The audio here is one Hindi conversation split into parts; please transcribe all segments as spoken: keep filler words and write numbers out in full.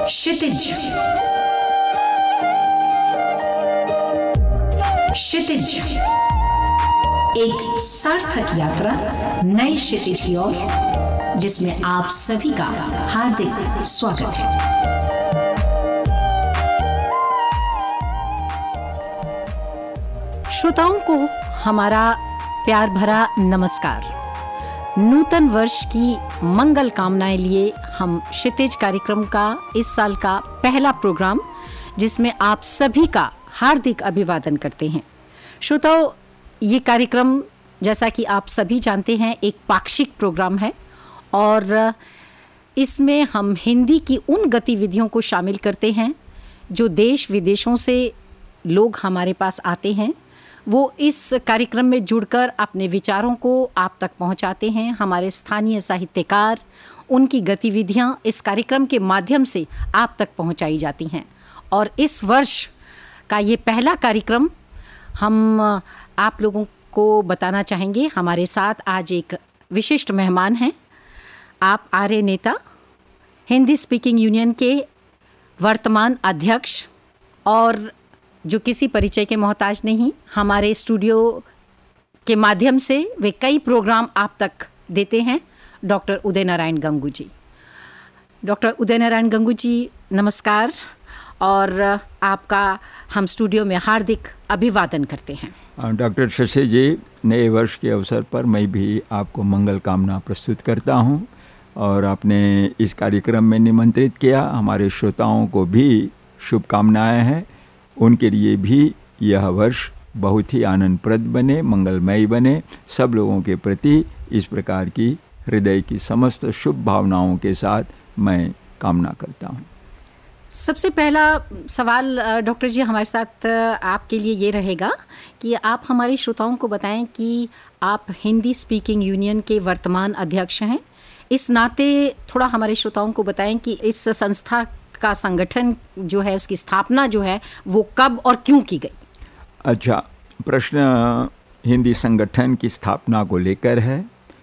क्षितिज। क्षितिज एक सार्थक यात्रा नए क्षितिज की ओर, जिसमें आप सभी का हार्दिक स्वागत है। श्रोताओं को हमारा प्यार भरा नमस्कार। नूतन वर्ष की मंगल कामनाएं लिए हम क्षितिज कार्यक्रम का इस साल का पहला प्रोग्राम, जिसमें आप सभी का हार्दिक अभिवादन करते हैं। श्रोताओं, ये कार्यक्रम जैसा कि आप सभी जानते हैं एक पाक्षिक प्रोग्राम है और इसमें हम हिंदी की उन गतिविधियों को शामिल करते हैं जो देश विदेशों से लोग हमारे पास आते हैं। वो इस कार्यक्रम में जुड़कर अपने विचारों को आप तक पहुंचाते हैं। हमारे स्थानीय साहित्यकार, उनकी गतिविधियां इस कार्यक्रम के माध्यम से आप तक पहुंचाई जाती हैं। और इस वर्ष का ये पहला कार्यक्रम हम आप लोगों को बताना चाहेंगे। हमारे साथ आज एक विशिष्ट मेहमान हैं। आप आर्य नेता, हिंदी स्पीकिंग यूनियन के वर्तमान अध्यक्ष और जो किसी परिचय के मोहताज नहीं, हमारे स्टूडियो के माध्यम से वे कई प्रोग्राम आप तक देते हैं, डॉक्टर उदय नारायण गंगू जी। डॉक्टर उदय नारायण गंगू जी, नमस्कार और आपका हम स्टूडियो में हार्दिक अभिवादन करते हैं। डॉक्टर शशि जी, नए वर्ष के अवसर पर मैं भी आपको मंगल कामना प्रस्तुत करता हूं और आपने इस कार्यक्रम में निमंत्रित किया। हमारे श्रोताओं को भी शुभकामनाएं हैं। उनके लिए भी यह वर्ष बहुत ही आनंदप्रद बने, मंगलमय बने। सब लोगों के प्रति इस प्रकार की हृदय की समस्त शुभ भावनाओं के साथ मैं कामना करता हूँ। सबसे पहला सवाल डॉक्टर जी हमारे साथ आपके लिए ये रहेगा कि आप हमारे श्रोताओं को बताएं कि आप हिंदी स्पीकिंग यूनियन के वर्तमान अध्यक्ष हैं। इस नाते थोड़ा हमारे श्रोताओं को बताएं कि इस संस्था का संगठन जो है, उसकी स्थापना जो है, वो कब और क्यों की गई? अच्छा, प्रश्न हिंदी संगठन की स्थापना को लेकर है।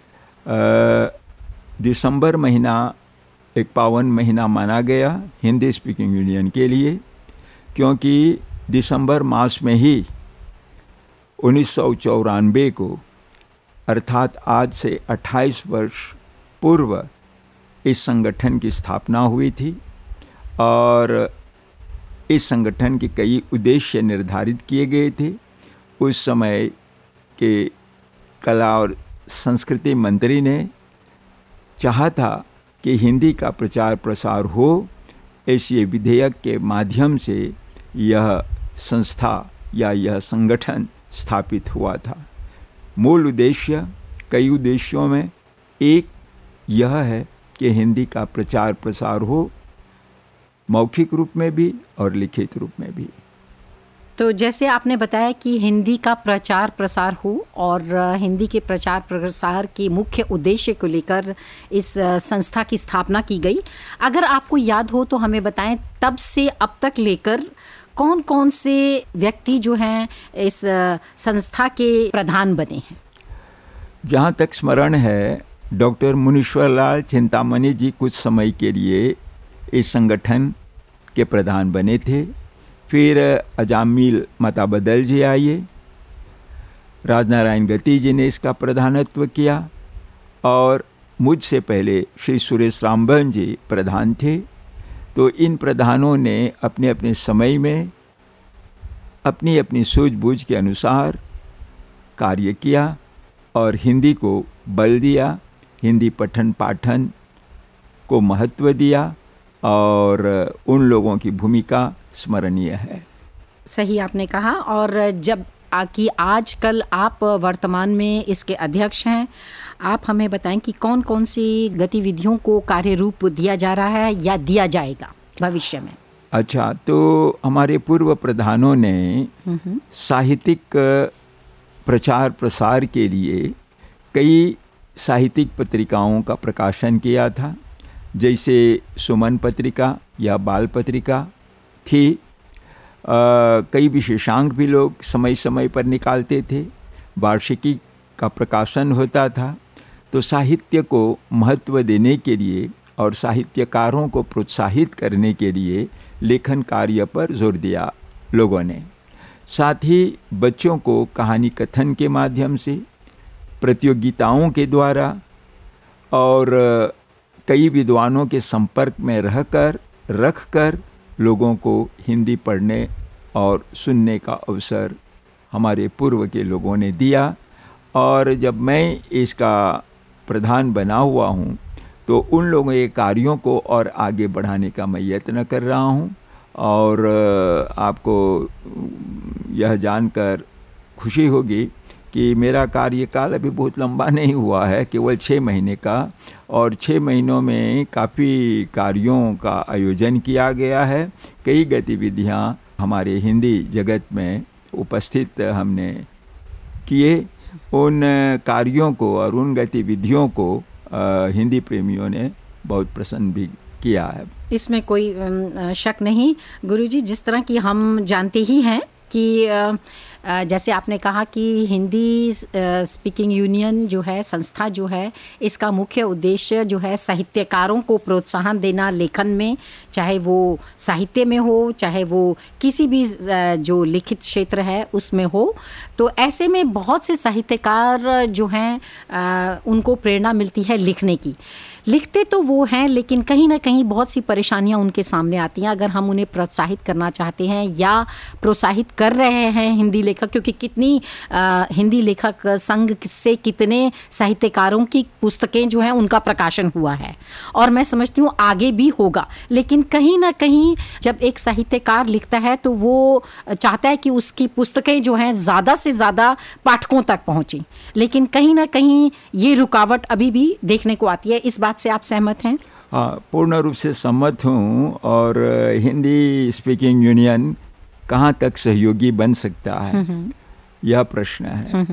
दिसंबर महीना एक पावन महीना माना गया हिंदी स्पीकिंग यूनियन के लिए, क्योंकि दिसंबर मास में ही उन्नीस सौ चौरानवे को, अर्थात आज से अट्ठाईस वर्ष पूर्व इस संगठन की स्थापना हुई थी और इस संगठन के कई उद्देश्य निर्धारित किए गए थे। उस समय के कला और संस्कृति मंत्री ने चाहा था कि हिंदी का प्रचार प्रसार हो। ऐसे विधेयक के माध्यम से यह संस्था या यह संगठन स्थापित हुआ था। मूल उद्देश्य कई उद्देश्यों में एक यह है कि हिंदी का प्रचार प्रसार हो, मौखिक रूप में भी और लिखित रूप में भी। तो जैसे आपने बताया कि हिंदी का प्रचार प्रसार हो और हिंदी के प्रचार प्रसार के मुख्य उद्देश्य को लेकर इस संस्था की स्थापना की गई। अगर आपको याद हो तो हमें बताएं, तब से अब तक लेकर कौन कौन से व्यक्ति जो हैं इस संस्था के प्रधान बने हैं? जहाँ तक स्मरण है, डॉक्टर मुनीश्वर लाल चिंतामणि जी कुछ समय के लिए इस संगठन के प्रधान बने थे। फिर अजामिल मता बदल जी आए, राजनारायण गति जी ने इसका प्रधानत्व किया और मुझसे पहले श्री सुरेश रामबन जी प्रधान थे। तो इन प्रधानों ने अपने अपने समय में अपनी अपनी सूझबूझ के अनुसार कार्य किया और हिंदी को बल दिया, हिंदी पठन पाठन को महत्व दिया और उन लोगों की भूमिका स्मरणीय है। सही आपने कहा। और जब कि आजकल आप वर्तमान में इसके अध्यक्ष हैं, आप हमें बताएं कि कौन कौन सी गतिविधियों को कार्य रूप दिया जा रहा है या दिया जाएगा भविष्य में? अच्छा, तो हमारे पूर्व प्रधानों ने साहित्यिक प्रचार प्रसार के लिए कई साहित्यिक पत्रिकाओं का प्रकाशन किया था। जैसे सुमन पत्रिका या बाल पत्रिका थी। आ, कई विशेषांक भी लोग समय समय पर निकालते थे। वार्षिकी का प्रकाशन होता था। तो साहित्य को महत्व देने के लिए और साहित्यकारों को प्रोत्साहित करने के लिए लेखन कार्य पर जोर दिया लोगों ने। साथ ही बच्चों को कहानी कथन के माध्यम से, प्रतियोगिताओं के द्वारा और कई विद्वानों के संपर्क में रहकर रखकर लोगों को हिंदी पढ़ने और सुनने का अवसर हमारे पूर्व के लोगों ने दिया। और जब मैं इसका प्रधान बना हुआ हूँ तो उन लोगों के कार्यों को और आगे बढ़ाने का मैं यत्न कर रहा हूँ। और आपको यह जानकर खुशी होगी कि मेरा कार्यकाल अभी बहुत लंबा नहीं हुआ है, केवल छः महीने का, और छः महीनों में काफ़ी कार्यों का आयोजन किया गया है। कई गतिविधियाँ हमारे हिंदी जगत में उपस्थित हमने किए। उन कार्यों को और उन गतिविधियों को आ, हिंदी प्रेमियों ने बहुत प्रसन्न भी किया है। इसमें कोई शक नहीं गुरुजी। जिस तरह की हम जानते ही हैं कि जैसे आपने कहा कि हिंदी स्पीकिंग यूनियन जो है, संस्था जो है, इसका मुख्य उद्देश्य जो है साहित्यकारों को प्रोत्साहन देना लेखन में, चाहे वो साहित्य में हो, चाहे वो किसी भी जो लिखित क्षेत्र है उसमें हो। तो ऐसे में बहुत से साहित्यकार जो हैं उनको प्रेरणा मिलती है लिखने की। लिखते तो वो हैं, लेकिन कहीं ना कहीं बहुत सी परेशानियां उनके सामने आती हैं। अगर हम उन्हें प्रोत्साहित करना चाहते हैं या प्रोत्साहित कर रहे हैं हिंदी लेखक, क्योंकि कितनी आ, हिंदी लेखक संघ से कितने साहित्यकारों की पुस्तकें जो हैं उनका प्रकाशन हुआ है और मैं समझती हूँ आगे भी होगा। लेकिन कहीं ना कहीं जब एक साहित्यकार लिखता है तो वो चाहता है कि उसकी पुस्तकें जो हैं ज़्यादा से ज़्यादा पाठकों तक पहुँचें, लेकिन कहीं ना कहीं ये रुकावट अभी भी देखने को आती है। इस बात से आप सहमत हैं? हाँ, पूर्ण रूप से सहमत हूँ। और हिंदी स्पीकिंग यूनियन कहाँ तक सहयोगी बन सकता है, यह प्रश्न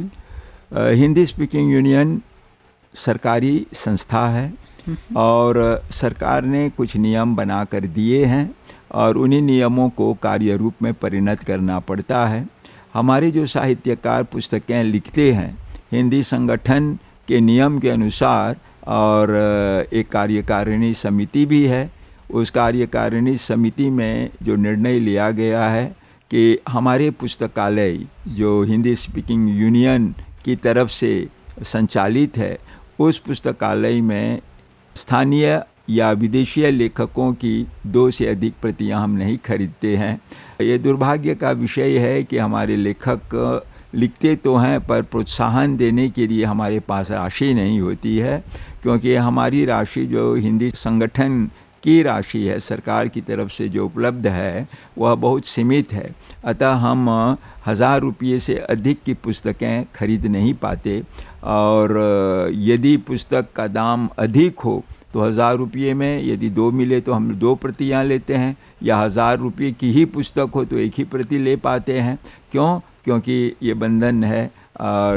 है। हिंदी स्पीकिंग यूनियन सरकारी संस्था है और सरकार ने कुछ नियम बना कर दिए हैं और उन्हीं नियमों को कार्य रूप में परिणत करना पड़ता है। हमारे जो साहित्यकार पुस्तकें लिखते हैं हिंदी संगठन के नियम के अनुसार, और एक कार्यकारिणी समिति भी है। उस कार्यकारिणी समिति में जो निर्णय लिया गया है कि हमारे पुस्तकालय जो हिंदी स्पीकिंग यूनियन की तरफ से संचालित है, उस पुस्तकालय में स्थानीय या विदेशीय लेखकों की दो से अधिक प्रतियां हम नहीं खरीदते हैं। ये दुर्भाग्य का विषय है कि हमारे लेखक लिखते तो हैं पर प्रोत्साहन देने के लिए हमारे पास राशि नहीं होती है, क्योंकि हमारी राशि जो हिंदी संगठन की राशि है सरकार की तरफ से जो उपलब्ध है वह बहुत सीमित है। अतः हम हज़ार रुपये से अधिक की पुस्तकें खरीद नहीं पाते, और यदि पुस्तक का दाम अधिक हो तो हज़ार रुपये में यदि दो मिले तो हम दो प्रतियां लेते हैं, या हज़ार रुपये की ही पुस्तक हो तो एक ही प्रति ले पाते हैं। क्यों? क्योंकि ये बंधन है और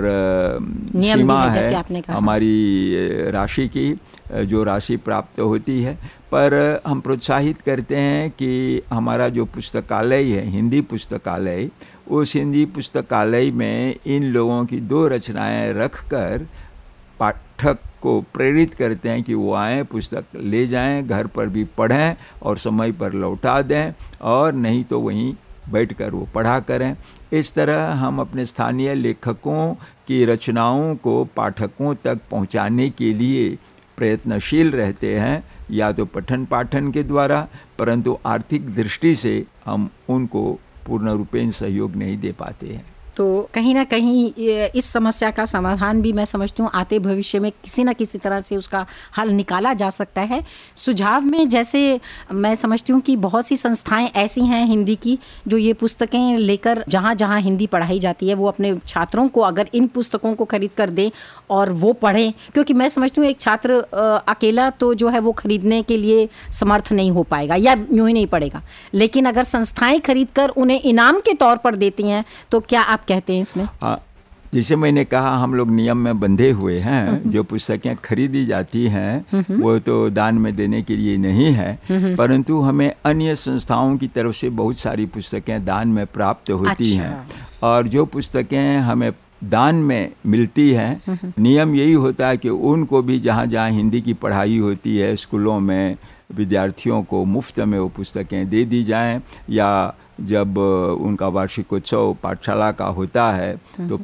सीमा है, है हमारी राशि की, जो राशि प्राप्त होती है। पर हम प्रोत्साहित करते हैं कि हमारा जो पुस्तकालय है हिंदी पुस्तकालय, उस हिंदी पुस्तकालय में इन लोगों की दो रचनाएं रखकर पाठक को प्रेरित करते हैं कि वो आएँ, पुस्तक ले जाएं, घर पर भी पढ़ें और समय पर लौटा दें, और नहीं तो वहीं बैठकर वो पढ़ा करें। इस तरह हम अपने स्थानीय लेखकों की रचनाओं को पाठकों तक पहुंचाने के लिए प्रयत्नशील रहते हैं, या तो पठन पाठन के द्वारा, परंतु आर्थिक दृष्टि से हम उनको पूर्ण रूपेण सहयोग नहीं दे पाते हैं। तो कहीं ना कहीं इस समस्या का समाधान भी मैं समझती हूँ आते भविष्य में किसी न किसी तरह से उसका हल निकाला जा सकता है। सुझाव में जैसे मैं समझती हूँ कि बहुत सी संस्थाएं ऐसी हैं हिंदी की जो ये पुस्तकें लेकर जहाँ जहाँ हिंदी पढ़ाई जाती है वो अपने छात्रों को अगर इन पुस्तकों को खरीद कर दें और वो पढ़ें, क्योंकि मैं समझती हूँ एक छात्र अकेला तो जो है वो खरीदने के लिए समर्थ नहीं हो पाएगा या यूँ ही नहीं पढ़ेगा, लेकिन अगर संस्थाएँ खरीद कर उन्हें इनाम के तौर पर देती हैं तो क्या आप कहते हैं इसमें? आ, जैसे मैंने कहा हम लोग नियम में बंधे हुए हैं। जो पुस्तकें खरीदी जाती हैं वो तो दान में देने के लिए नहीं है, परंतु हमें अन्य संस्थाओं की तरफ से बहुत सारी पुस्तकें दान में प्राप्त होती अच्छा। हैं, और जो पुस्तकें हमें दान में मिलती है। नियम यही होता है कि उनको भी जहाँ जहाँ हिंदी की पढ़ाई होती है स्कूलों में विद्यार्थियों को मुफ्त में वो पुस्तकें दे दी जाएं, या जब उनका वार्षिकोत्सव पाठशाला का होता है तो